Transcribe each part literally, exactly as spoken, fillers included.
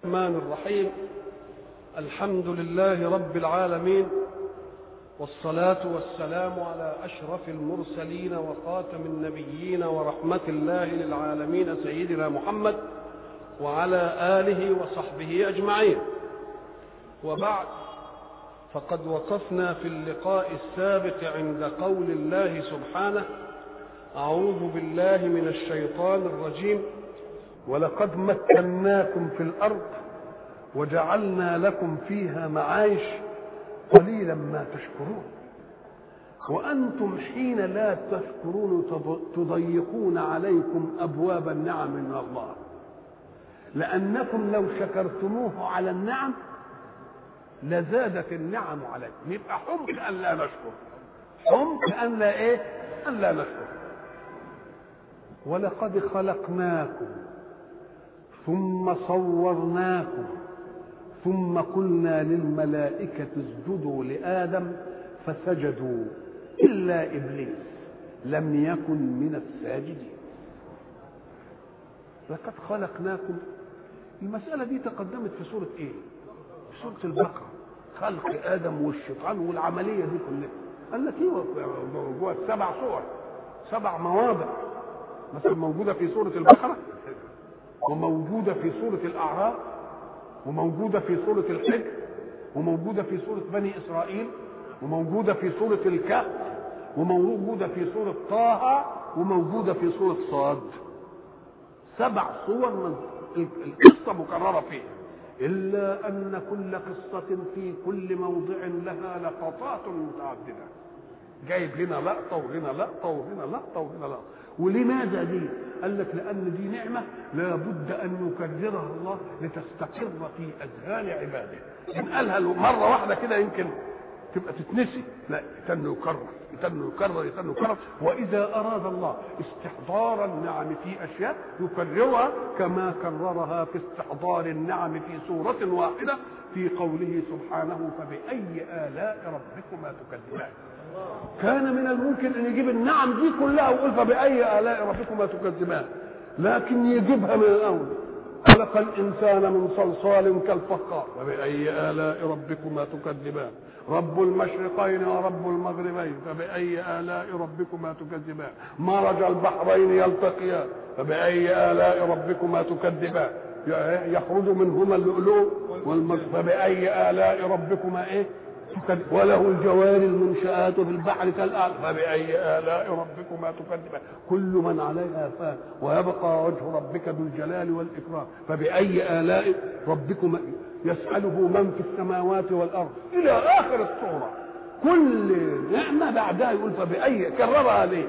الرحمن الرحيم. الحمد لله رب العالمين، والصلاة والسلام على أشرف المرسلين وخاتم النبيين ورحمة الله للعالمين سيدنا محمد وعلى آله وصحبه أجمعين. وبعد، فقد وقفنا في اللقاء السابق عند قول الله سبحانه: أعوذ بالله من الشيطان الرجيم: ولقد مكناكم في الأرض وجعلنا لكم فيها معايش قليلا ما تشكرون. وأنتم حين لا تشكرون تضيقون عليكم أبواب النعم من الله، لأنكم لو شكرتموه على النعم لزادت النعم عليكم. يبقى حمق أن لا نشكر، حمق أن لا إيه؟ أن لا نشكر. ولقد خلقناكم ثم صورناكم ثم قلنا للملائكة اسجدوا لآدم فسجدوا إلا إبليس لم يكن من الساجدين. لقد خلقناكم، المسألة دي تقدمت في سورة إيه؟ في سورة البقرة، خلق آدم والشيطان والعملية دي كلها. قال لك إيه؟ جوه سبع صور، سبع مواضع، مثلا موجودة في سورة البقرة، وموجودة في سورة الأعراف، وموجودة في سورة الحجر، وموجودة في سورة بني إسرائيل، وموجودة في سورة الكهف، وموجودة في سورة طه، وموجودة في سورة صاد. سبع صور من القصة مكررة فيها، إلا أن كل قصة في كل موضع لها لقطات متعددة، جايب هنا لقطة وهنا لقطة وهنا لقطة وهنا لقطة. ولماذا دي؟ قال لك لأن دي نعمة لا بد أن يكررها الله لتستقر في أذهان عباده. إن قالها مرة واحدة كده يمكن تبقى تتنسي، لا، يتن يكرر يتن يكرر يتن يكرر. وإذا أراد الله استحضار النعم في أشياء يكررها كما كررها في استحضار النعم في سورة واحدة في قوله سبحانه: فبأي آلاء ربكما تكذبان. كان من الممكن ان يجيب النعم دي كلها ويقول فبأي آلاء ربكما تكذبان، لكن يجيبها من الاول: خلق الانسان من صلصال كالفخار فبأي آلاء ربكما تكذبان، رب المشرقين ورب المغربين فبأي آلاء ربكما تكذبان، مرج البحرين يلتقيان فبأي آلاء ربكما تكذبان، يخرج منهما اللؤلؤ والمرجان فبأي آلاء ربكما ايه؟ وله الجوار المنشآت في البحر كالأعلام فبأي آلاء ربكما تكذبان، كل من عليها فان ويبقى وجه ربك ذو الجلال والإكرام فبأي آلاء ربكما يسأله من في السماوات والأرض إلى آخر السورة. كل نعمة بعدها يقول فبأي، كررها ليه؟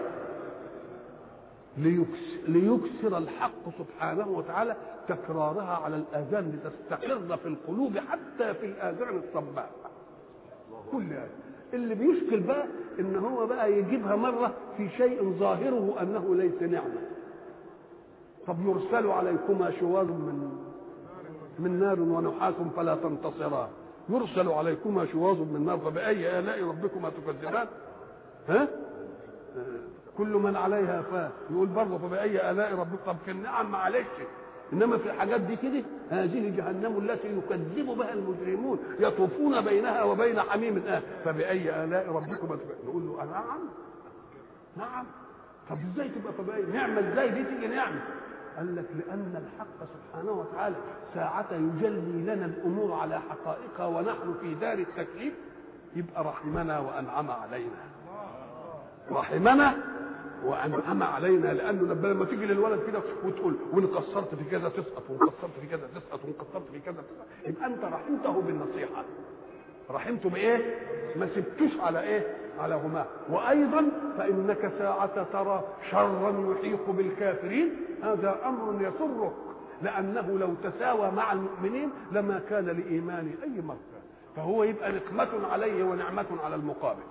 ليكسر الحق سبحانه وتعالى تكرارها على الآذان لتستقر في القلوب حتى في الآذان الصماء. كل هذا اللي بيشكل بقى ان هو بقى يجيبها مره في شيء ظاهره انه ليس نعمه. طب يرسل عليكما شواظ من من نار ونحاس فلا تنتصران، يرسل عليكما شواظ من نار فبأي آلاء ربكما تكذبان. ها؟ كل من عليها فان، يقول برضه فبأي آلاء ربكما. في النعم معلش، انما في الحاجات دي كده: هذه جهنم التي يكذب بها المجرمون يطوفون بينها وبين حميم آه فبأي آلاء ربكما تكذبان. نقول له: نعم نعم. طب ازاي تبقى فبأي نعمه؟ ازاي دي تيجي نعمه؟ قال لك لأن الحق سبحانه وتعالى ساعة يجلي لنا الأمور على حقائقها ونحن في دار التكليف يبقى رحمنا وأنعم علينا، رحمنا وأنعم علينا. لأنه لما تيجي للولد كده وتقول وإن قصرت في كذا تسقط، وإن قصرت في كذا تسقط، وإن قصرت في كذا تسقط، يبقى أنت رحمته بالنصيحة. رحمته بإيه؟ ما سبتوش على إيه؟ على هما. وأيضا فإنك ساعة ترى شرا يحيق بالكافرين هذا أمر يسرك، لأنه لو تساوى مع المؤمنين لما كان لإيمان أي مرتبة، فهو يبقى نقمة عليه ونعمة على المقابل.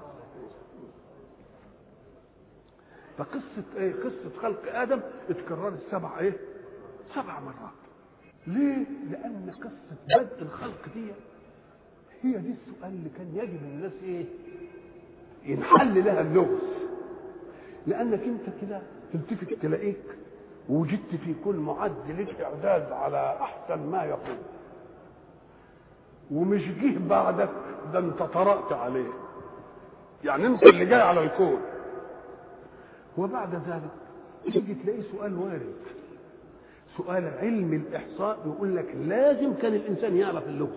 فقصة ايه؟ قصة خلق آدم اتكررت سبع ايه؟ سبع مرات. ليه؟ لأن قصة بدء الخلق دي هي دي السؤال اللي كان يجب الناس ايه؟ ينحل لها اللغز. لأنك انت كده تلتفت تلاقيك وجدت في كل معد لك اعداد على احسن ما يكون، ومش جه بعدك ده انت طرأت عليه، يعني انت اللي جاي على الكون. وبعد ذلك تيجي تلاقي سؤال وارد، سؤال علم الاحصاء يقول لك لازم كان الانسان يعرف اللغه،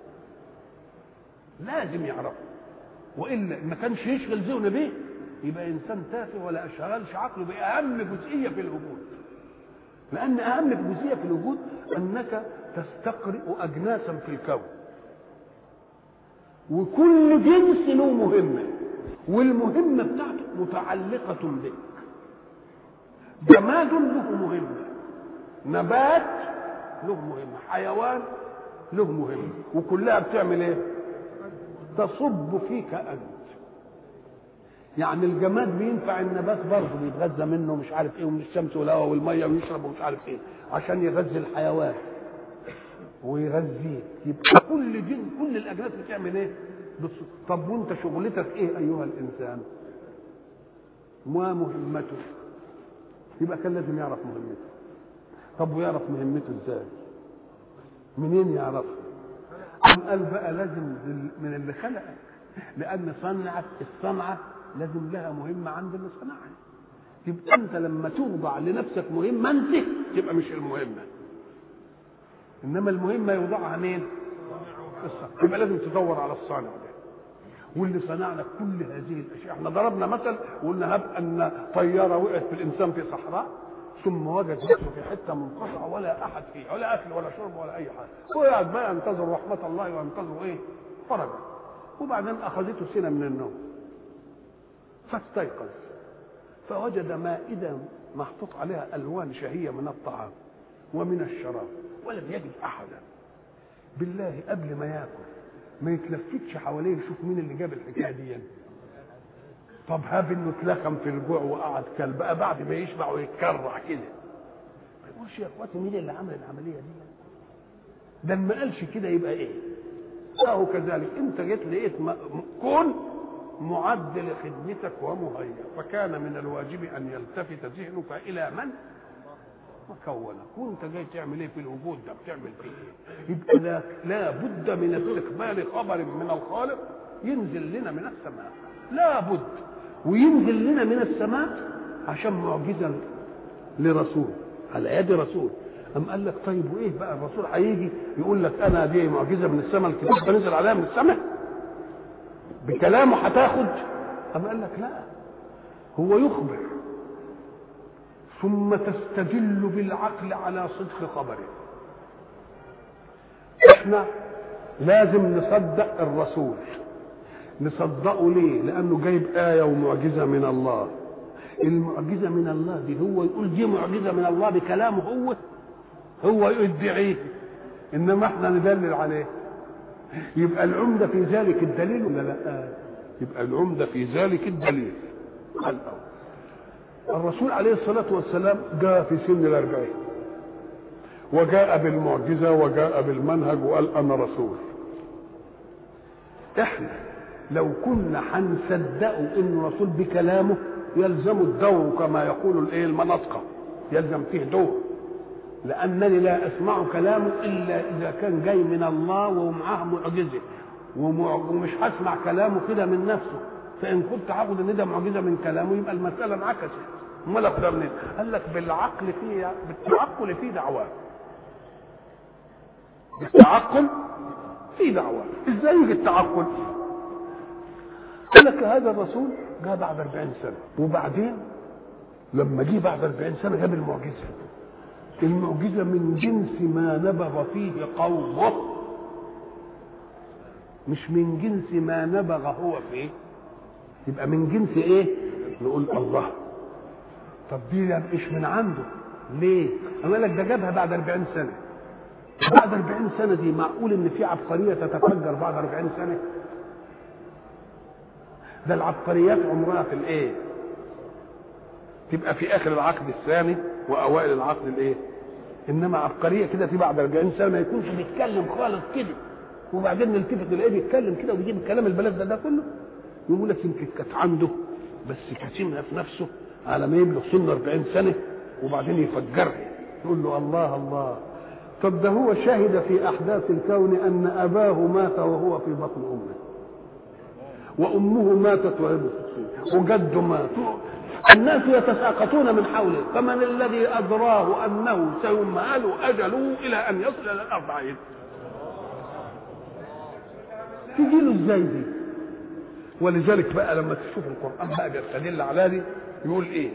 لازم يعرفه، والا ما كانش يشغل ذهنه به يبقى انسان تافه ولا اشغلش عقله باهم جزئيه في الوجود. لان اهم جزئيه في الوجود انك تستقرئ اجناسا في الكون، وكل جنس له مهمه، والمهمه بتاعته متعلقه بك. جماد له مهمه، نبات له مهمه، حيوان له مهمه، وكلها بتعمل ايه؟ تصب فيك انت. يعني الجماد بينفع النبات برضه، بيتغذى منه مش عارف ايه، ومن الشمس والهواء والميه، ويشرب ومش عارف ايه عشان يغذي الحيوان ويغذيه. يبقى كل جن كل الاجناس بتعمل ايه؟ بتصب. طب وانت شغلتك ايه ايها الانسان؟ ما مهمته؟ يبقى كان لازم يعرف مهمته. طب ويعرف مهمته ازاي؟ منين يعرفها؟ قال بقى لازم من اللي خلقك، لان صنعت الصنعه لازم لها مهمه عند اللي صنعها. يبقى انت لما توضع لنفسك مهمه انت تبقى مش المهمه، انما المهمه يوضعها مين؟ الصانع. يبقى لازم تدور على الصانع ده، واللي صنع لك كل هذه الاشياء. احنا ضربنا مثل وقلنا هب ان طياره وقعت في الانسان في صحراء ثم وجد نفسه في حته منقطعه ولا احد فيه، ولا اكل ولا شرب ولا اي حاجه، هو قاعد بقى ينتظر رحمه الله وينتظر ايه؟ فرجا. وبعدين اخذته سنه من النوم فاستيقظ فوجد مائده محطوط عليها الوان شهيه من الطعام ومن الشراب، ولم يجد احدا. بالله قبل ما ياكل ما يتلفتش حواليه يشوف مين اللي جاب الحكايه دي يعني. طب هاب انه اتلخم في الجوع وقعد كلب بقى بعد ما يشبع ويتكرع كده، ما يقولش يا اخواتي مين اللي عمل العمليه دي؟ ده ما قالش كده يبقى ايه؟ اهو كذلك انت جيت لقيت كون معد لخدمتك ومهيأ، فكان من الواجب ان يلتفت ذهنك الى من وكونك. وانت جاي تعمل ايه في الوجود ده؟ بتعمل فيه ايه؟ يبقى لا, لا بد من استقبال خبر من الخالق ينزل لنا من السماء، لا بد، وينزل لنا من السماء عشان معجزه لرسول على يد رسول. أم قال لك طيب وايه بقى الرسول هيجي يقول لك انا دي معجزه من السماء، الكتاب ده نزل عليها من السماء بكلامه هتاخد؟ أم قال لك لا، هو يخبر ثم تستدل بالعقل على صدق خبره. احنا لازم نصدق الرسول. نصدقه ليه؟ لانه جايب ايه ومعجزه من الله. المعجزه من الله دي هو يقول دي معجزه من الله بكلامه، هو هو يدعيه، انما احنا ندلل عليه. يبقى العمده في ذلك الدليل ولا لا؟ يبقى العمده في ذلك الدليل. الأول الرسول عليه الصلاه والسلام جاء في سن الاربعين وجاء بالمعجزه وجاء بالمنهج وقال انا رسول. احنا لو كنا هنصدقه انه رسول بكلامه يلزم الدور كما يقول الايه المناطق، يلزم فيه دور، لانني لا اسمع كلامه الا اذا كان جاي من الله ومعاه معجزه، ومش هسمع كلامه كده من نفسه. فان كنت هاخد ان ده معجزه من كلامه يبقى المساله انعكست. امال اخدها منين؟ قال لك بالعقل فيه، بالتعقل فيه دعواه. بالتعقل فيه دعواه. ازاي يجي التعقل؟ قال لك هذا الرسول جاء بعد أربعين سنه، وبعدين لما جه بعد أربعين سنه جاب المعجزه. المعجزه من جنس ما نبغ فيه قومه، مش من جنس ما نبغ هو فيه. يبقى من جنس ايه؟ نقول الله. طب دي مش من عنده ليه؟ قال لك ده جابها بعد أربعين سنه. بعد أربعين سنه دي معقول ان في عبقريه تتفجر بعد أربعين سنه؟ ده العبقريات عمرها في الايه؟ تبقى في اخر العقد الثاني واوائل العقد الايه؟ انما عبقريه كده في بعد أربعين سنه ما يكونش بيتكلم خالص كده، وبعدين نلتفت نلاقيه بيتكلم كده وبيجيب الكلام البلد ده, ده كله. يقول لك يمكن كانت عنده بس كاتمها في نفسه على ما يبلغ سن أربعين سنه وبعدين يفجرها، يقول له الله الله. طب ده هو شهد في احداث الكون ان اباه مات وهو في بطن امه، وامه ماتت وهي بتطير، وجده مات، الناس يتساقطون من حوله، فمن الذي ادراه انه سيمهل اجله الى ان يصل الى الاربعين؟ تجي له ازاي دي؟ ولذلك بقى لما تشوف القران بقى بيستدل على دي يقول ايه؟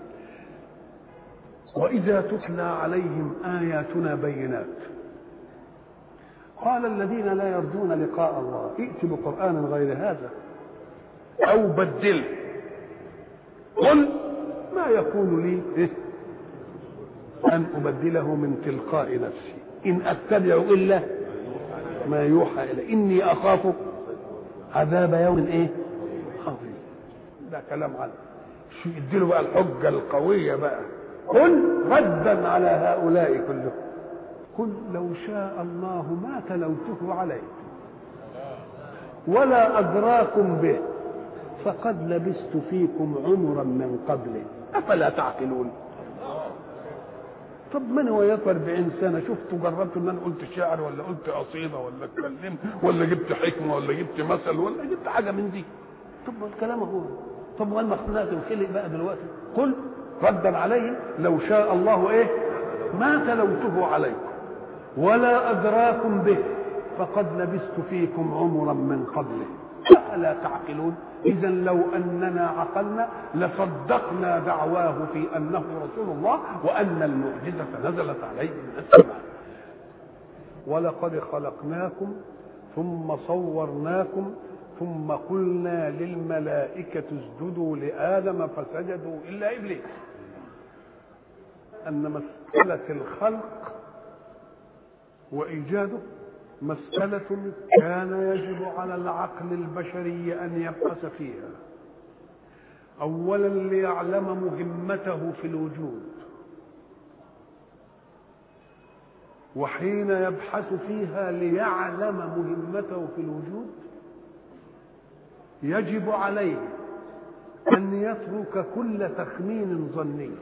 واذا تتلى عليهم اياتنا بينات قال الذين لا يرجون لقاء الله ائت بقران غير هذا او بدله قل ما يكون لي إيه؟ ان ابدله من تلقاء نفسي ان اتبع الا ما يوحى الي اني اخاف عذاب يوم ايه عظيم. ده كلام عنه شو يديله بقى الحجه القويه بقى. قل ردا على هؤلاء كلهم قل لو شاء الله ما تلوته عليكم ولا أدراكم به فقد لبثت فيكم عمرا من قبله أفلا تعقلون. طب من هو ياك أربعين سنة شفتوا جربتوا ان انا قلت شعر ولا قلت قصيدة ولا اتكلمت ولا جبت حكمة ولا جبت مثل ولا جبت حاجة من دي؟ طب الكلام هو طب وين مخلوقات الخلق بقى دلوقتي؟ قل ردا عليه لو شاء الله ايه ما تلوته عليكم ولا أدراكم به فقد لبثت فيكم عمرا من قبله ألا تعقلون. إذا لو أننا عقلنا لصدقنا دعواه في أنه رسول الله وأن المعجزة نزلت عليه من السماء. ولقد خلقناكم ثم صورناكم ثم قلنا للملائكة اسجدوا لآدم فسجدوا إلا إبليس. أن مسألة الخلق وإيجاده مسألة كان يجب على العقل البشري أن يبحث فيها أولا ليعلم مهمته في الوجود، وحين يبحث فيها ليعلم مهمته في الوجود يجب عليه أن يترك كل تخمين ظني،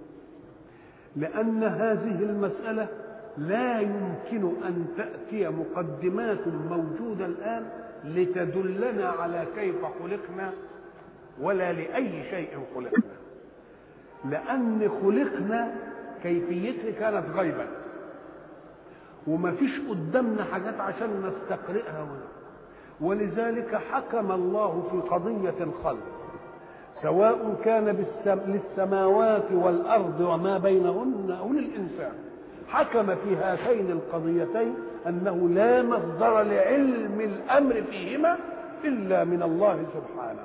لأن هذه المسألة لا يمكن أن تأتي مقدمات موجودة الآن لتدلنا على كيف خلقنا ولا لأي شيء خلقنا، لأن خلقنا كيفيتها كانت غيبة وما فيش قدامنا حاجات عشان نستقرئها ولا. ولذلك حكم الله في قضية الخلق سواء كان للسماوات والأرض وما بينهن أو للإنسان، حكم في هاتين القضيتين أنه لا مصدر لعلم الأمر فيهما إلا من الله سبحانه،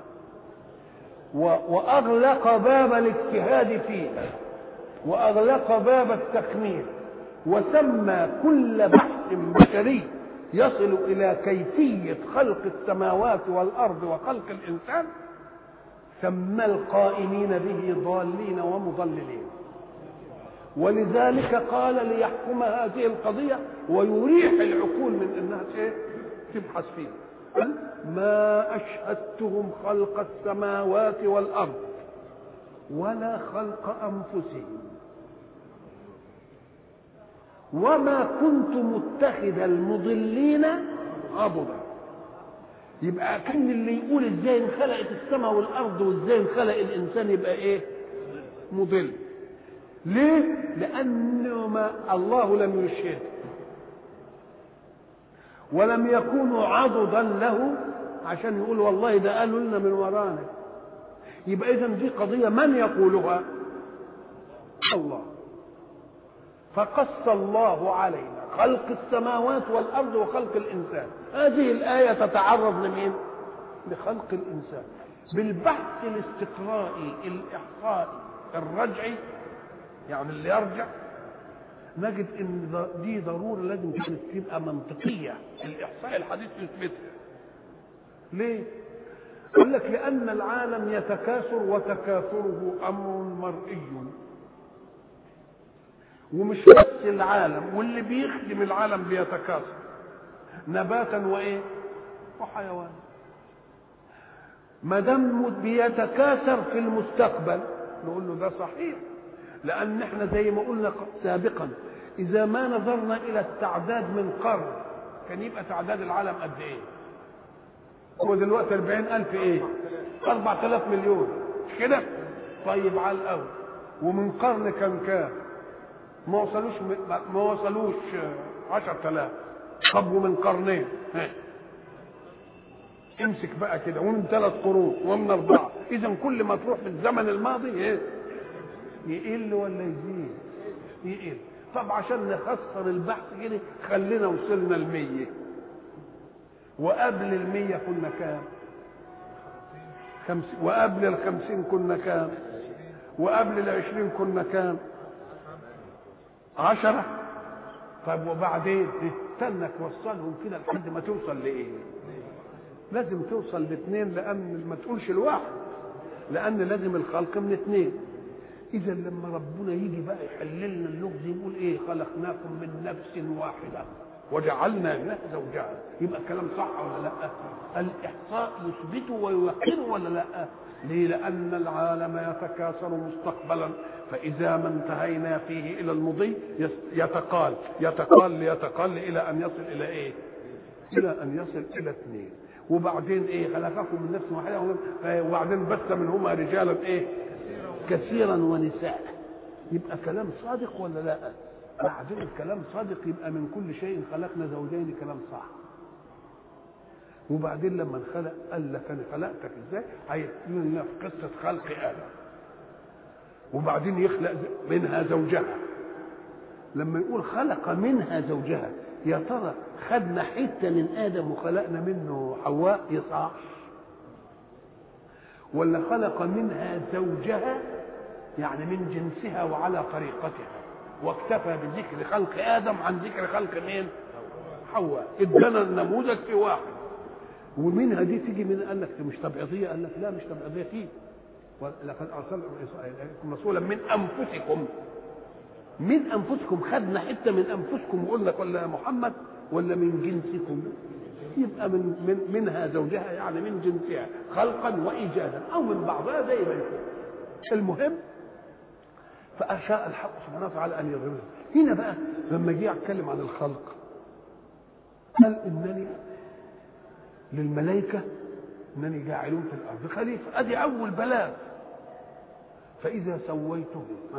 وأغلق باب الاجتهاد فيه وأغلق باب التخمين، وسمى كل بحث بشري يصل إلى كيفية خلق السماوات والأرض وخلق الإنسان سمى القائمين به ضالين ومضللين. ولذلك قال ليحكم هذه القضية ويريح العقول من أنها إيه؟ تبحث فيها. قال ما أشهدتهم خلق السماوات والأرض ولا خلق أنفسهم وما كنت متخذ المضلين عضدا. يبقى كان اللي يقول ازاي انخلقت السماء والارض وازاي انخلق الانسان يبقى ايه؟ مضل. ليه؟ لانه ما الله لم يشهد ولم يكونوا عضدا له عشان يقول والله ده قالوا لنا من ورانا. يبقى اذا دي قضيه من يقولها؟ الله. فقص الله علينا خلق السماوات والأرض وخلق الإنسان. هذه الآية تتعرض لمين؟ لخلق الإنسان. بالبحث الاستقرائي الإحصائي الرجعي يعني اللي يرجع نجد ان دي ضرورة لازم تبقى منطقية. الإحصاء الحديث يثبتها. ليه؟ يقول لك لأن العالم يتكاثر وتكاثره أمر مرئي، ومش بس العالم واللي بيخدم العالم بيتكاثر نباتا وايه وحيوان. ما دام بيتكاثر في المستقبل نقول له ده صحيح، لان احنا زي ما قلنا سابقا اذا ما نظرنا الى التعداد من قرن كان يبقى تعداد العالم قد ايه؟ هو دلوقتي أربعين ألف ايه؟ أربعة آلاف مليون مش كده؟ طيب على الاول ومن قرن كان كام؟ ما وصلوش ما وصلوش عشرة آلاف. طب ومن قرنين ها امسك بقى كده ومن ثلاث قرون ومن اربعه، اذا كل ما تروح في الزمن الماضي ايه؟ يقل ولا يزيد؟ يقل. طب عشان نخسر البحث كده خلينا وصلنا المية، وقبل المية كنا كام؟ خمسين. وقبل الخمسين كنا كام؟ وقبل العشرين كنا كام؟ عشرة. طيب وبعدين استنى توصلهم كده لحد ما توصل لايه؟ لازم توصل لاثنين، لان ما تقولش الواحد، لان لازم الخلق من اثنين. اذا لما ربنا يجي بقى يحل لنا اللغز يقول ايه؟ خلقناكم من نفس واحده وجعلنا منها زوجها، يبقى الكلام صح ولا لا؟ الاحصاء يثبته ويوقنه ولا لا؟ ليه؟ لان العالم يتكاثر مستقبلا، فاذا ما انتهينا فيه الى المضي يتقال يتقال ليتقال الى ان يصل الى ايه؟ الى ان يصل الى اثنين. وبعدين ايه؟ خلقكم من نفس واحده وبعدين بث منهما رجالا ايه؟ كثيرا ونساء. يبقى كلام صادق ولا لا؟ بعدين الكلام صادق يبقى من كل شيء خلقنا زوجين، كلام صح. وبعدين لما انخلق قال لك انا خلقتك ازاي؟ هيحكي في قصه خلق ادم، وبعدين يخلق منها زوجها. لما يقول خلق منها زوجها، يا ترى خدنا حته من ادم وخلقنا منه حواء يصح؟ ولا خلق منها زوجها يعني من جنسها وعلى طريقتها، واكتفى بذكر خلق ادم عن ذكر خلق مين؟ حواء. ادانا النموذج في واحد. ومنها دي تيجي من قال لك مش تبعيضيه، قال لك لا مش تبعيضيه فيه، ولقد ارسلكم رسولا من انفسكم. من انفسكم خدنا حته من انفسكم وقلنا ولا يا محمد ولا من جنسكم؟ يبقى من, من منها زوجها يعني من جنسها خلقا وايجادا او من بعضها زي ما يكون. المهم فاشاء الحق سبحانه وتعالى ان يضربه. هنا بقى لما جه يتكلم عن الخلق قال انني للملائكه انني جاعلون في الارض خليفه. ادي اول بلاغ. فاذا سويته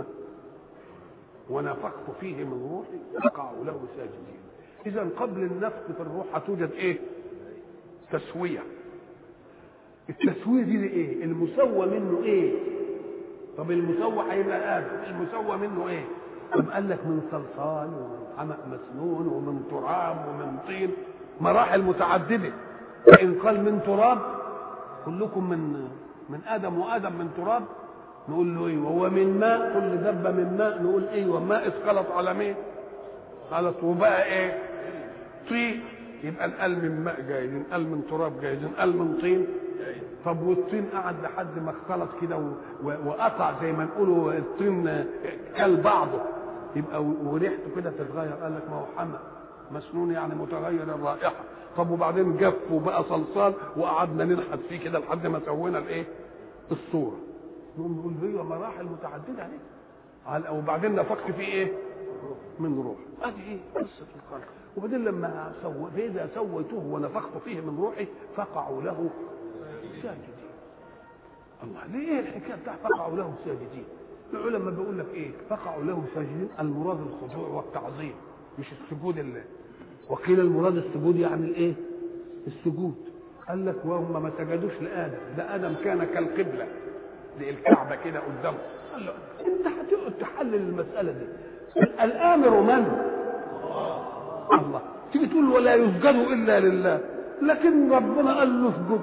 ونفخت فيه من روحي فقعوا له ساجدين. اذا قبل النفخ في الروح هتوجد ايه؟ تسويه. التسويه دي ايه؟ المسوى منه ايه؟ طب المسوى هيبقى ادم، المسوى منه ايه؟ طب قال لك من صلصال ومن حمأ مسنون ومن تراب ومن طين، مراحل متعدده. فان قال من تراب كلكم من من ادم وادم من تراب نقول له ايه؟ وهو من ماء كل دبه من ماء نقول ايه؟ وماء اتخلط على مين؟ خلط وبقى ايه؟ طين. يبقى القل من ماء جايزين، قل من تراب جايزين، قل من طين. طب والطين قعد لحد ما اختلط كده وقطع زي ما نقولوا الطين كل بعضه، يبقى وريحته كده تتغير. قال لك ما هو حمى مسنون يعني متغير الرائحه. طب وبعدين جف وبقى صلصال وقعدنا ننحت فيه كده لحد ما سوينا الايه؟ الصوره. نقوم نقول هي مراحل متعدده عليه. وبعدين نفخت فيه ايه؟ من روح. ادي ايه؟ قصه الخلق. وبعدين لما سوى فاذا سويته ونفخت فيه من روحي فقعوا له ساجدين. الله ليه ايه الحكايه بتاع فقعوا له ساجدين؟ العلماء بيقول لك ايه؟ فقعوا له ساجدين المراد الخضوع والتعظيم مش السجود اللي. وقيل المراد السجود يعني الايه؟ السجود. قال لك وهم ما سجدوش لادم، ده ادم كان كالقبله للكعبه كده قدامه. قال له انت هتقعد تحلل المساله دي. الامر من؟ الله. تيجي تقول ولا يسجد الا لله، لكن ربنا قال له اسجد.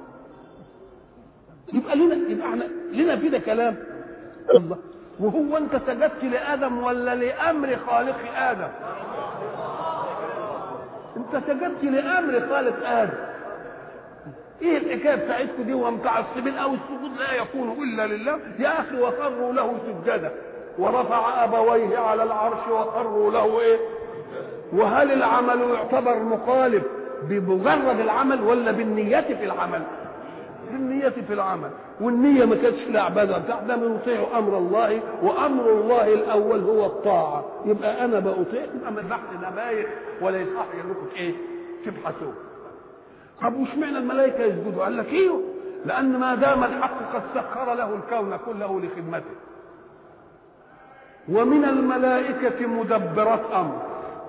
يبقى لنا يبقى احنا لنا في ده كلام. الله. وهو انت سجدت لادم ولا لامر خالق ادم؟ انت سجدت لامر خالق ادم. ايه الحكايه بتاعتكم دي ومتعصبين او السجود لا يكون الا لله؟ يا اخي وخروا له سجدا ورفع ابويه على العرش وخروا له ايه؟ وهل العمل يعتبر مخالف بمجرد العمل ولا بالنية في العمل؟ بالنية في العمل، والنية ما كانتش في العبادة بتاعنا، ده بنطيع أمر الله، وأمر الله الأول هو الطاعة. يبقى أنا بأطيع، يبقى ما بحث نبايح ولا يصح إنكم إيه تبحثوا. طب وش معنى الملائكة يسجدوا؟ قال لك إيه؟ لأن ما دام الحق قد سخر له الكون كله لخدمته، ومن الملائكة مدبرات أمر.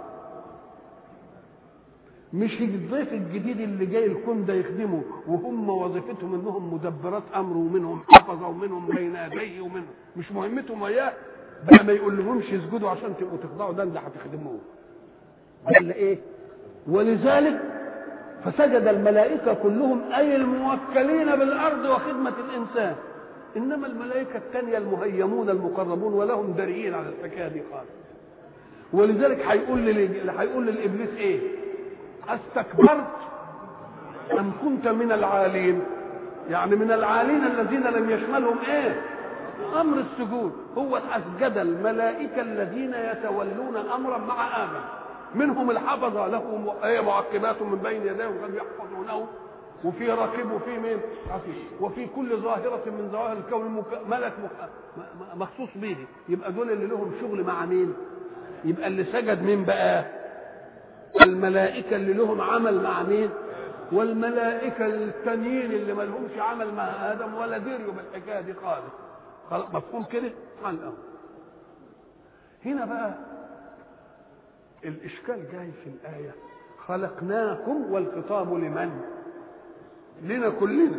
مش الضيف الجديد اللي جاي الكون ده يخدمه وهم وظيفتهم انهم مدبرات امر، ومنهم حفظه ومنهم بين يديه ومنهم مش مهمتهم وياه بقى، ما يقول لهمش اسجدوا عشان تبقوا تخضعوا، ده اللي هتخدموه ولا ايه؟ ولذلك فسجد الملائكه كلهم، اي الموكلين بالارض وخدمه الانسان. انما الملائكه الثانيه المهيمون المقربون ولهم دريين على الحكايه دي خالص. ولذلك هيقول لل... هيقول للابليس ايه؟ استكبرت ام كنت من العالين؟ يعني من العالين الذين لم يشملهم ايه؟ امر السجود. هو اسجد الملائكه الذين يتولون امرا مع ادم، منهم الحفظه له معقبات من بين يديه وقد يحفظونه، وفي راقب وفي مين وفي كل ظاهره من ظواهر الكون ملك مخصوص به. يبقى دول اللي لهم شغل مع مين؟ يبقى اللي سجد مين بقى؟ الملائكة اللي لهم عمل مع مين؟ والملائكة التانيين اللي ما لهمش عمل مع آدم ولا ديريوا بالحكاية دي خالص. خلاص مفهوم كده؟ عن الأول. هنا بقى الإشكال جاي في الآية خلقناكم، والخطاب لمن؟ لنا كلنا.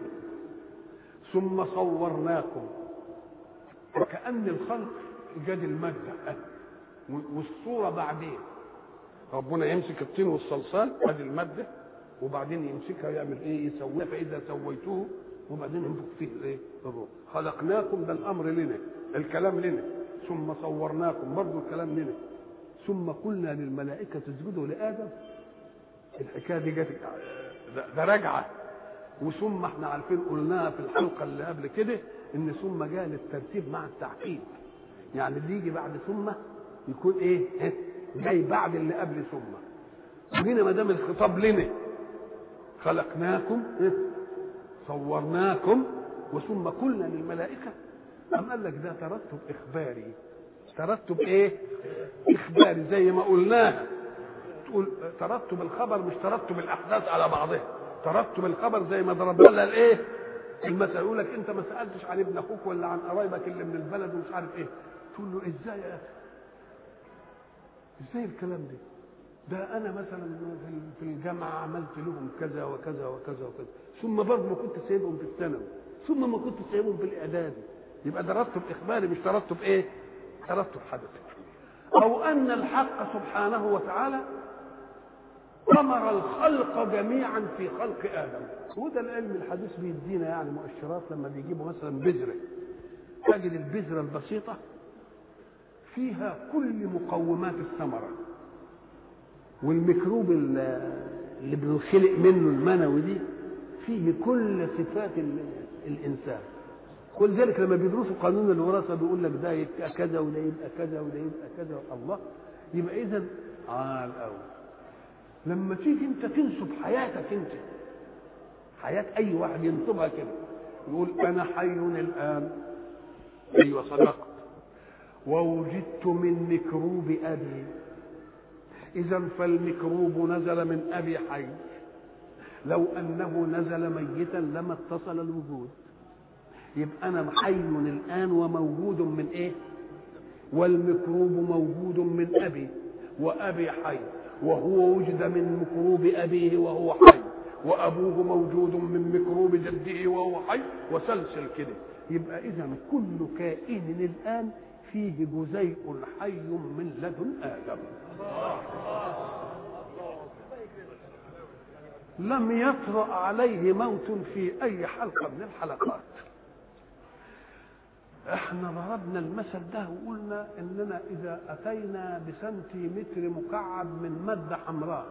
ثم صورناكم، وكأن الخلق جاد المادة والصورة بعدين. ربنا يمسك الطين والصلصال ادي الماده، وبعدين يمسكها يعمل ايه؟ يسويها، فاذا سويته وبعدين ينفخ فيه الايه؟ الروح. خلقناكم، ده الامر لنا، الكلام لنا. ثم صورناكم، برضه الكلام لنا. ثم قلنا للملائكه اسجدوا لادم. الحكايه دي جت ده, ده راجعه. وثم احنا عارفين قلناها في الحلقه اللي قبل كده ان ثم جاء للترتيب مع التعقيب، يعني اللي يجي بعد ثم يكون ايه؟ جاي بعد اللي قبل ثم. وهنا ما دام الخطاب لنا خلقناكم صورناكم وثم قلنا للملائكه، أم قال لك ده ترتب اخباري. ترتب ايه؟ اخباري، زي ما قلناها. تقول ترتب الخبر مش ترتب الاحداث على بعضها. ترتب الخبر زي ما ضربنا لها الايه؟ المثل. يقول لك انت ما سالتش عن ابن اخوك ولا عن قرايبك اللي من البلد ومش عارف ايه. تقول له ازاي يا اخي؟ ازاي الكلام ده؟ ده انا مثلا في الجامعه عملت لهم كذا وكذا وكذا وكذا، ثم برضه ما كنت سايبهم في الثانوي، ثم ما كنت سايبهم في الاعدادي. يبقى ده ترتب اخباري مش ترتب ايه؟ ترتب حدثي. او ان الحق سبحانه وتعالى امر الخلق جميعا في خلق ادم. وده العلم الحديث بيدينا يعني مؤشرات. لما بيجيبوا مثلا بذره، تجد البذره البسيطه فيها كل مقومات الثمرة، والميكروب اللي بنخلق منه المنوي دي فيه كل صفات الإنسان. ولذلك لما بيدرسوا قانون الوراثة بيقول لك ده يبقى كذا وده يبقى كذا وده يبقى كذا. الله. يبقى إذن آه الأول لما تيجي أنت تنسب حياتك، أنت حياة أي واحد ينسبها كده، يقول أنا حي الآن. أيوة صدقت. ووجدت من ميكروب أبي. إذا فالميكروب نزل من أبي حي، لو أنه نزل ميتا لما اتصل الوجود. يبقى أنا حي الآن وموجود من إيه؟ والميكروب موجود من أبي، وأبي حي، وهو وجد من ميكروب أبيه وهو حي، وأبوه موجود من ميكروب جده وهو حي، وسلسل كده. يبقى إذا كل كائن الآن فيه جزيء حي من لدن آدم، لم يطرأ عليه موت في أي حلقة من الحلقات. احنا ضربنا المثل ده وقلنا اننا اذا اتينا بسنتيمتر مكعب من مادة حمراء،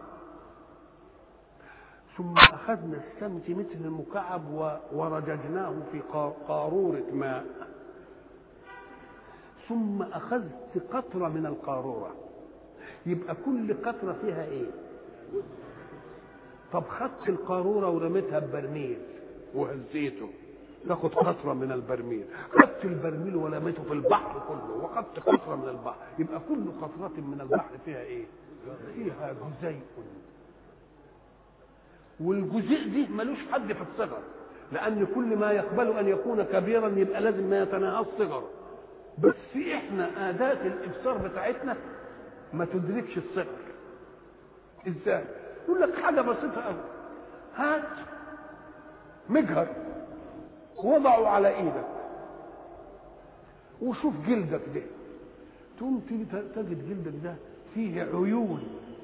ثم اخذنا السنتيمتر المكعب ورججناه في قارورة ماء، ثم اخذت قطرة من القارورة، يبقى كل قطرة فيها ايه؟ طب خدت القارورة ورميتها ببرميل، وهزيته تاخد قطره من البرميل، خدت البرميل ولميته في البحر كله وخدت قطره من البحر، يبقى كل قطره من البحر فيها ايه؟ فيها جزيء. والجزيء دي ملوش حد في الصغر، لان كل ما يقبل ان يكون كبيرا يبقى لازم ما يتناهى الصغر، بس احنا اداه الابصار بتاعتنا ما تدركش الصغر. ازاي؟ يقول لك حاجه بسيطه قوي، هات مجهر وضعه على ايدك وشوف جلدك ده، تقوم تجد جلدك ده فيه عيون،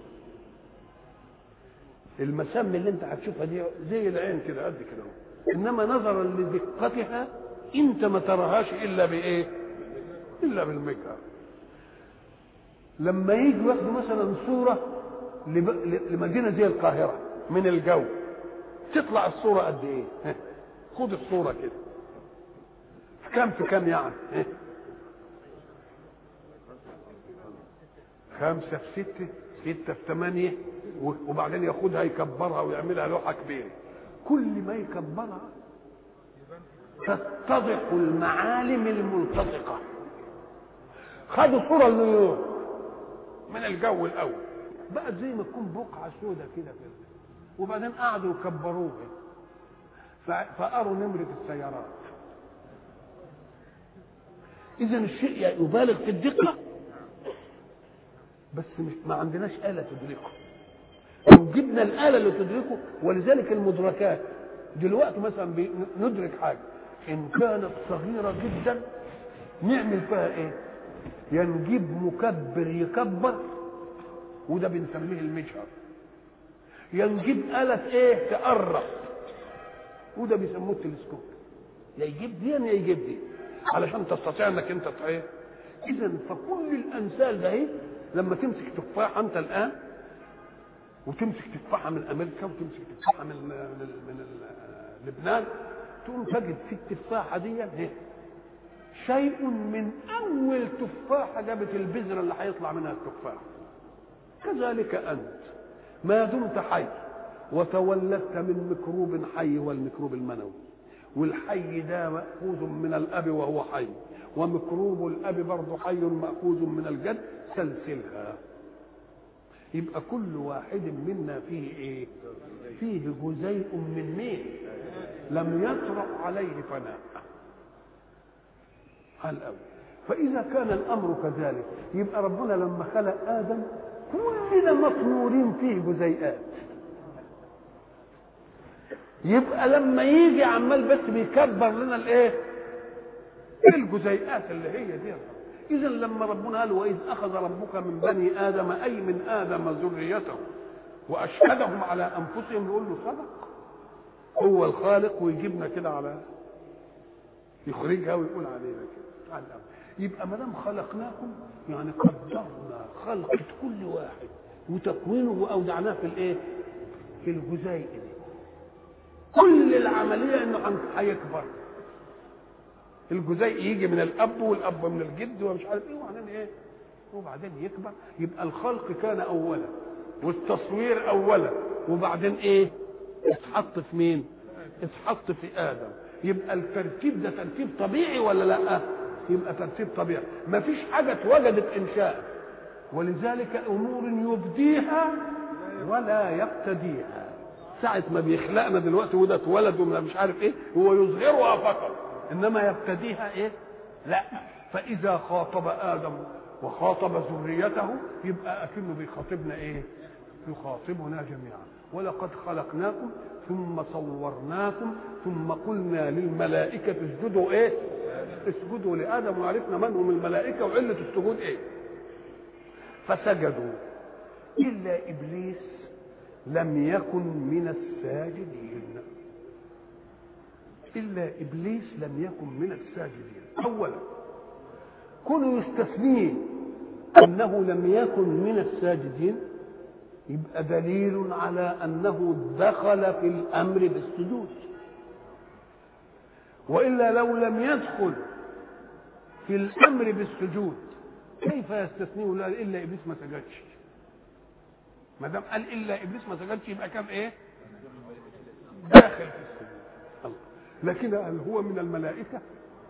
المسام اللي انت هتشوفها دي زي العين كده قد كده، انما نظرا لدقتها انت ما تراهاش الا بايه؟ الا بالمجهر. لما يجوا ياخدوا مثلا صوره لمدينه زي القاهره من الجو، تطلع الصوره قد ايه؟ خد الصوره كده كم في كم يعني؟ خمسة في ستة، ستة في ثمانية، وبعدين ياخدها يكبرها ويعملها لوحة كبيرة. كل ما يكبرها تتضح المعالم الملتصقة. خدوا صورة النيويورك من الجو الأول، بقت زي ما تكون بقعة سودة كده كده، وبعدين قعدوا يكبروها فقروا نمرة السيارات. إذا الشيء يبالغ في الدقة، بس مش ما عندناش آلة تدركه. لو جبنا الآلة اللي تدركه، ولذلك المدركات دلوقتي مثلا ندرك حاجة إن كانت صغيرة جدا نعمل فيها إيه؟ ينجيب مكبر يكبر، وده بنسميه المجهر. ينجيب آلة إيه؟ تقرب، وده بيسموه التلسكوب. يا يجيب دي يا يجيب دي علشان تستطيع انك انت ايه. اذا فكل الامثال ده ايه؟ لما تمسك تفاحه انت الان وتمسك تفاحه من امريكا وتمسك تفاحه من من, من لبنان، تقوم تجد في التفاحه دي ايه؟ شيء من اول تفاحه جابت البذره اللي هيطلع منها التفاح. كذلك انت ما دمت حي وتولدت من ميكروب حي والميكروب المنوي، والحي ده مأخوذ من الأب وهو حي، وميكروب الأب برضه حي مأخوذ من الجد، سلسلها. يبقى كل واحد منا فيه إيه؟ فيه جزيء من مين؟ لم يطرأ عليه فناء. هل أول. فإذا كان الأمر كذلك يبقى ربنا لما خلق آدم كلنا مطمورين فيه جزيئات، يبقى لما يجي عمال بس بيكبر لنا الايه؟ الجزيئات اللي هي دي. اذا لما ربنا قال واذ اخذ ربك من بني ادم اي من ادم ذريته واشهدهم على انفسهم، يقول له صدق، هو الخالق ويجيبنا كده على يخرجها ويقول علينا كده على الأمر. يبقى ما دام خلقناكم يعني قدرنا خلقة كل واحد وتكوينه واودعناه في الايه؟ في الجزيء دي. كل العمليه انه هيكبر، الجزيء يجي من الاب والاب من الجد ومش عارف ايه وبعدين ايه وبعدين يكبر. يبقى الخلق كان اولا والتصوير اولا وبعدين ايه؟ اتحط في مين؟ اتحط في ادم. يبقى الترتيب ده ترتيب طبيعي ولا لا؟ يبقى ترتيب طبيعي، ما فيش حاجه اتوجدت انشاء، ولذلك امور يبديها ولا يقتديها. ساعة ما بيخلقنا دلوقتي وده اتولد وما مش عارف ايه، هو يظهرها فقط، انما يبتديها ايه؟ لا. فاذا خاطب ادم وخاطب ذريته يبقى اكنه بيخاطبنا ايه؟ يخاطبنا جميعا. ولقد خلقناكم ثم صورناكم ثم قلنا للملائكة اسجدوا ايه؟ اسجدوا لآدم، وعرفنا من هم الملائكة وعلة السجود ايه؟ فسجدوا إلا إبليس لم يكن من الساجدين. إلا إبليس لم يكن من الساجدين. أولا كونوا يستثنيه أنه لم يكن من الساجدين يبقى دليل على أنه دخل في الأمر بالسجود، وإلا لو لم يدخل في الأمر بالسجود كيف يستثنيه؟ لا إلا إبليس ما سجدش. ما دام قال إلا إبليس ما سجدش يبقى كان إيه؟ داخل في السجود. لكن هل هو من الملائكة؟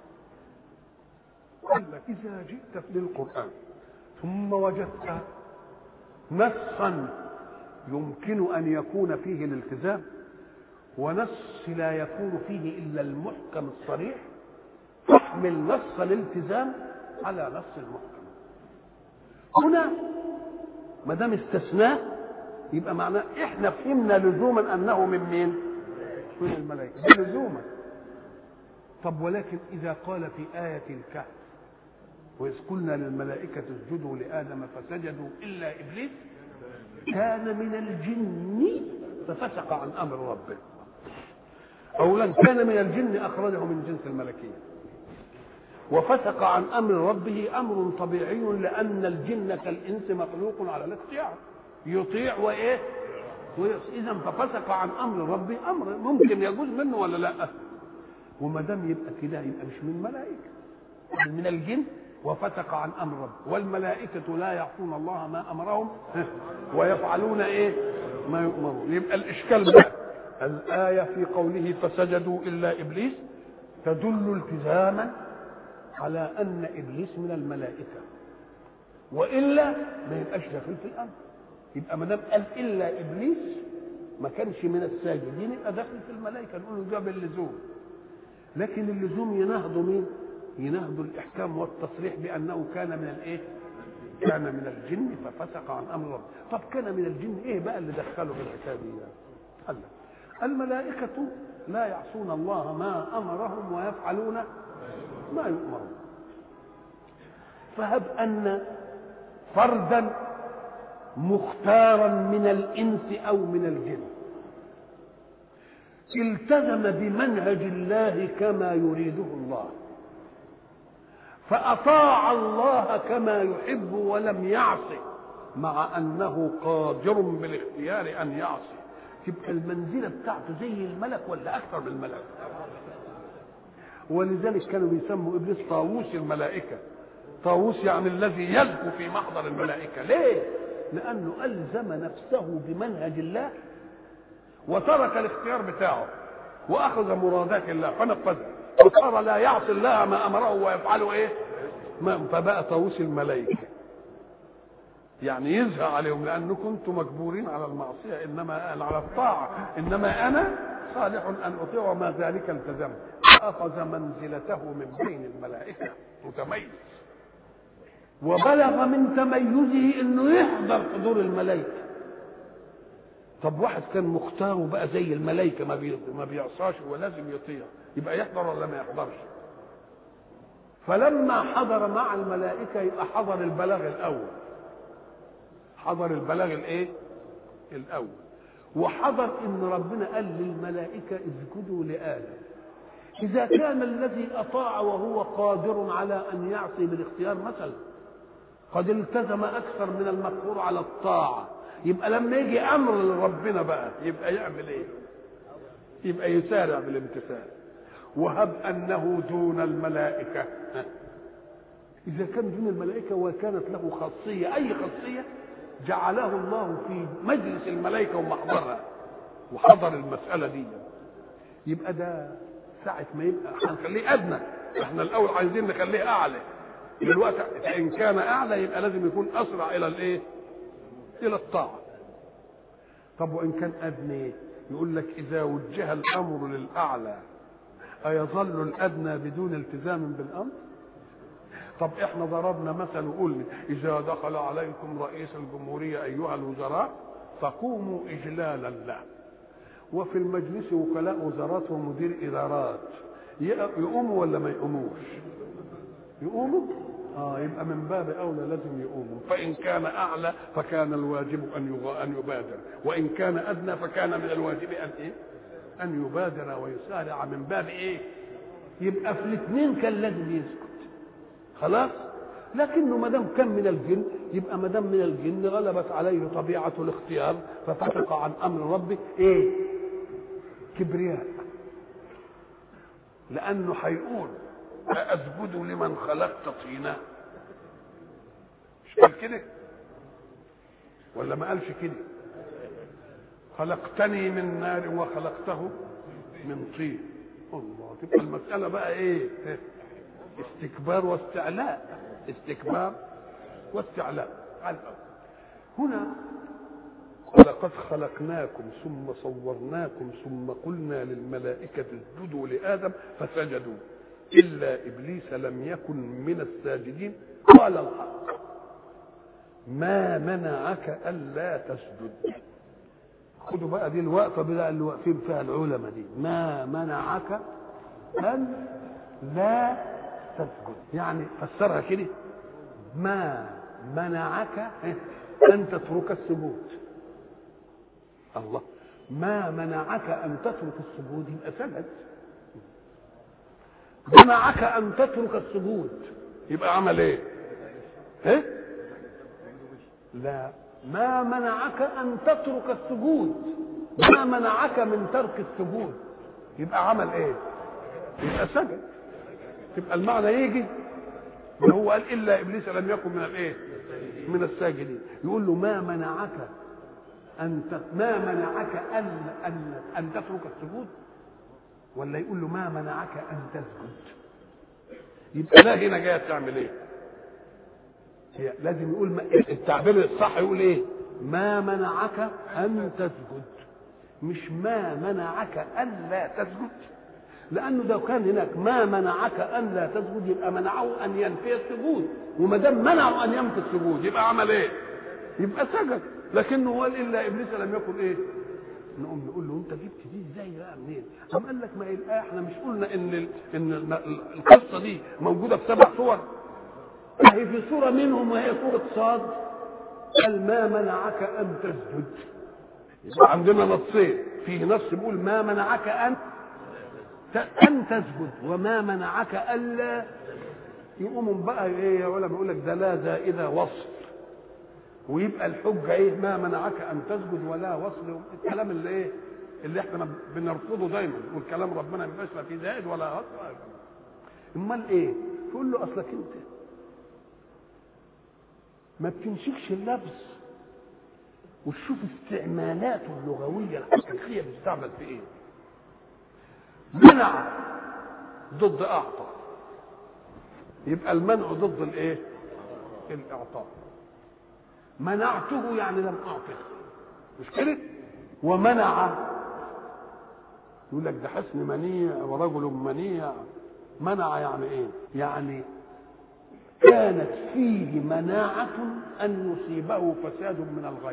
قال لك إذا جئت للقرآن ثم وجدت نصا يمكن أن يكون فيه الالتزام ونص لا يكون فيه إلا المحكم الصريح، فاحمل نص الالتزام على نص المحكم. هنا ما دام استثناء يبقى معناه احنا فهمنا لزوما انه من مين؟ من الملائكه لزوما. طب ولكن اذا قال في آية الكهف وإذ قلنا للملائكة اسجدوا لآدم فسجدوا إلا إبليس كان من الجن ففسق عن أمر ربه. أولا كان من الجن أخرجه من جنس الملكية، وفسق عن أمر ربه أمر طبيعي لأن الجن كالإنس مخلوق على الاختيار، يطيع وإيه إذا ففسق عن أمر ربه أمر ممكن يجوز منه ولا لا؟ وما دام يبقى كده يبقى مش من ملائكة، من الجن وفسق عن أمر ربه. والملائكة لا يعصون الله ما أمرهم ويفعلون إيه ما يؤمرون. يبقى الإشكال بقى الآية في قوله فسجدوا إلا إبليس تدل التزاما على أن إبليس من الملائكة، وإلا ما يبقاش داخل في الأمر. يبقى ما دام قال إلا إبليس ما كانش من الساجدين يبقى داخل في الملائكة، نقول له جاب اللزوم. لكن اللزوم ينهض مين؟ ينهض الإحكام والتصريح بأنه كان من الإيه؟ كان من الجن ففسق عن أمر ربه. طب كان من الجن إيه بقى اللي دخله في الحكاية دي؟ قال الملائكة لا يعصون الله ما أمرهم ويفعلون ما يؤمرون. فهب أن فردا مختارا من الإنس أو من الجن التزم بمنهج الله كما يريده الله فأطاع الله كما يحب ولم يعصي مع أنه قادر بالاختيار أن يعصي، تبقى المنزلة بتاعته زي الملك ولا أكثر من الملك؟ ولذلك كانوا بيسموا إبليس طاووس الملائكة. طاووس يعني الذي يزكو في محضر الملائكة. ليه؟ لأنه ألزم نفسه بمنهج الله وترك الاختيار بتاعه وأخذ مرادات الله فنفذها، وصار لا يعصي الله ما أمره ويفعله إيه؟ ما فبقى طاووس الملائكة. يعني يزهى عليهم لأنكم كنتم مجبورين على المعصية إنما أنا على الطاعة، إنما أنا صالح أن أطيع ما ذلك التزم. أخذ منزلته من بين الملائكة متميز، وبلغ من تميزه إنه يحضر حضور الملائكة. طب واحد كان مختار وبقى زي الملائكة ما بي ما بيعصاش ولازم يطيع، يبقى يحضر ولا ما يحضرش؟ فلما حضر مع الملائكة يبقى حضر البلاغ الأول، حضر البلاغ الايه الاول، وحضر ان ربنا قال للملائكه اسجدوا لآدم. اذا كان الذي اطاع وهو قادر على ان يعصي بالاختيار مثلا قد التزم اكثر من المقهور على الطاعه، يبقى لما يجي امر لربنا بقى يبقى يعمل ايه؟ يبقى يسارع بالامتثال. وهب انه دون الملائكه، اذا كان دون الملائكه وكانت له خاصيه، اي خاصيه جعله الله في مجلس الملائكة ومحضرها وحضر المسألة دي، يبقى ده ساعة ما يبقى هنخليه أدنى. احنا الأول عايزين نخليه أعلى، دلوقتي إن كان أعلى يبقى لازم يكون أسرع إلى الإيه؟ إلى الطاعة. طب وإن كان أدنى يقول لك إذا وجه الأمر للأعلى أيظل الأدنى بدون التزام بالأمر؟ طب احنا ضربنا مثل وقلنا اذا دخل عليكم رئيس الجمهوريه ايها الوزراء فقوموا اجلالا له، وفي المجلس وكلاء وزارات ومدير ادارات يقوموا ولا ما يقوموش؟ يقوموا. اه يبقى من باب اولى لازم يقوموا. فان كان اعلى فكان الواجب ان ان يبادر، وان كان ادنى فكان من الواجب ان ايه؟ ان يبادر ويسارع من باب ايه؟ يبقى في الاثنين كان لازم يسكت خلاص. لكنه ما دام كان من الجن يبقى ما دام من الجن غلبت عليه طبيعه الاختيار ففسق عن امر ربه ايه؟ كبرياء. لانه هيقول أسجد لمن خلقت طينا، مش قال كده ولا ما قالش كده؟ خلقتني من نار وخلقته من طين. الله، تبقى المسألة بقى ايه؟ استكبار واستعلاء، استكبار واستعلاء. هنا ولقد خلقناكم ثم صورناكم ثم قلنا للملائكة اسجدوا لآدم فسجدوا إلا إبليس لم يكن من الساجدين قال الحق ما منعك ألا تسجد. خدوا بقى دي الوقفة بقى اللي واقفين فيها العلماء دي، ما منعك أن لا تسجد، يعني فسرها كده ما منعك أن تترك السجود. الله، ما منعك أن تترك السجود يبقى سجد، منعك أن تترك السجود يبقى عمل ايه؟ ايه؟ لا، ما منعك أن تترك السجود، ما منعك من ترك السجود يبقى عمل ايه؟ يبقى سجد. تبقى المعنى يجي اللي هو قال إلا إبليس لم يكن من الايه؟ من الساجدين. يقول له ما منعك أن ما منعك أن أن أن تترك السجود، ولا يقول له ما منعك أن تسجد؟ يبقى لا هنا جايه تعمل ايه؟ هي لازم يقول ما التعبير الصح يقول ايه؟ ما منعك أن تسجد، مش ما منعك أن لا تسجد، لأنه لو كان هناك ما منعك أن لا تسجد يبقى منعه أن ينفي السجود، وما دام منعه أن ينفي السجود يبقى عمل ايه؟ يبقى سجد. لكنه قال إلا إبليس لم يكن ايه؟ نقوم نقول له انت جبت دي ازاي بقى منين؟ قام قال لك ما هي الايه احنا مش قلنا ان ان القصه دي موجوده في سبع صور؟ هي في صوره منهم وهي صوره صاد قال ما منعك ان تسجد. يبقى عندنا نصين، في نص بيقول ما منعك ان ان تسجد وما منعك الا. يقوموا بقى ايه يا علماء يقول لك ده لا زائده وصف، ويبقى الحجه ايه؟ ما منعك ان تسجد ولا وصل. الكلام اللي ايه؟ اللي احنا بنرفضه دايما، والكلام ربنا ما يبقاش لا فيه زائد ولا وصل. امال ايه؟ تقول له اصلك انت ما بتمسكش اللفظ وتشوف استعمالاته اللغويه الحقيقيه بتستعمل في ايه. منع ضد اعطى، يبقى المنع ضد الايه؟ الاعطاء. منعته يعني لم اعطه، مش كده؟ ومنع يقول لك ده حسن منيع ورجل منيع. منع يعني ايه؟ يعني كانت فيه مناعة ان يصيبه فساد من الغير.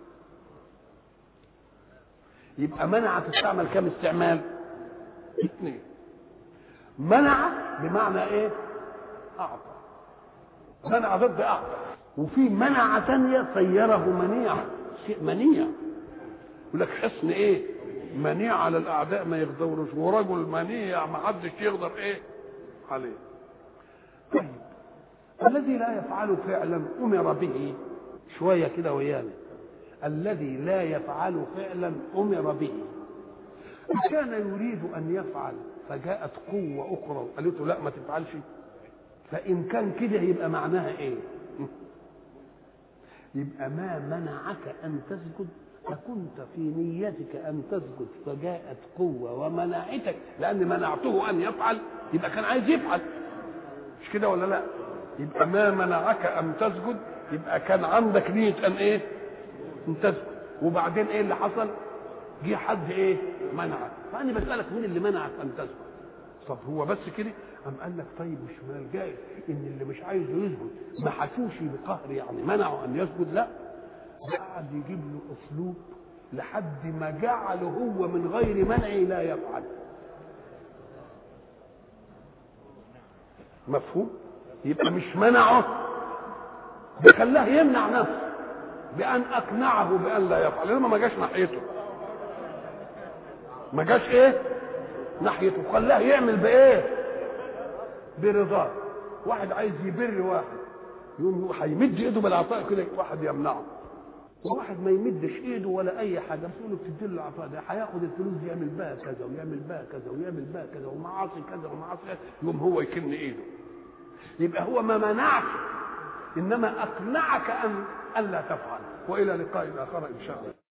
يبقى منع تستعمل كم استعمال؟ اثنين. منع بمعنى ايه؟ اعطى. منع ضد اعطى. وفي منع ثانيه صيره منيعا، شيء منيع. يقول لك حصن ايه؟ منيع على الاعداء ما يقدروش، ورجل منيع ما حدش يقدر ايه عليه. طيب الذي لا يفعل فعلا امر به، شويه كده ويانا، الذي لا يفعل فعلا امر به كان يريد ان يفعل فجاءت قوه اخرى قالت له لا ما تفعلش، فان كان كده يبقى معناها ايه؟ يبقى ما منعك ان تسجد فكنت في نيتك ان تسجد فجاءت قوه ومنعتك، لان منعته ان يفعل يبقى كان عايز يفعل، مش كده ولا لا؟ يبقى ما منعك ان تسجد يبقى كان عندك نيه ان ايه؟ ان تسجد. وبعدين ايه اللي حصل؟ جه حد ايه؟ منعك. فانا بسالك مين اللي منعك ان تسجد؟ طب هو بس كده؟ قام قال لك طيب مش من الجائز ان اللي مش عايز يسجد ما حكوش بقهر يعني منعه ان يسجد؟ لا، قعد يجيب له اسلوب لحد ما جعله هو من غير منع لا يفعل. مفهوم؟ يبقى مش منعه، بخلاه يمنع نفسه بان اقنعه بان لا يفعل، لانه ما جاش ناحيته، ما جاش ايه ناحيته، خلاه يعمل بايه؟ برضاه. واحد عايز يبر واحد يقوم هيمد ايده بالعطاء كده، واحد يمنعه، وواحد ما يمدش ايده ولا اي حاجه، بتقول له بتدي له العطاء ده هياخد الفلوس دي يعمل بها كذا ويعمل بها كذا ويعمل بها كذا ومعاصي كذا ومعاصي كذا، يقوم هو يكن ايده. يبقى هو ما منعك انما اقنعك ان الا تفعل. والى لقاء اخر ان شاء الله.